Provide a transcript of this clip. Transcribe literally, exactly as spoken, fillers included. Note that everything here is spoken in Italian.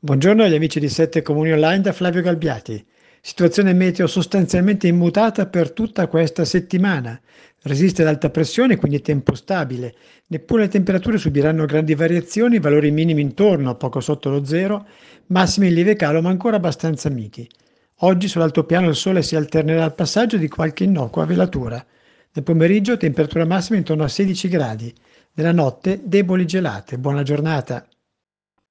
Buongiorno agli amici di Sette Comuni Online da Flavio Galbiati. Situazione meteo sostanzialmente immutata per tutta questa settimana. Resiste l'alta pressione, quindi tempo stabile. Neppure le temperature subiranno grandi variazioni, valori minimi intorno a poco sotto lo zero, massimi in lieve calo ma ancora abbastanza miti. Oggi sull'altopiano il sole si alternerà al passaggio di qualche innocua velatura. Nel pomeriggio temperatura massima intorno a sedici gradi. Nella notte deboli gelate. Buona giornata.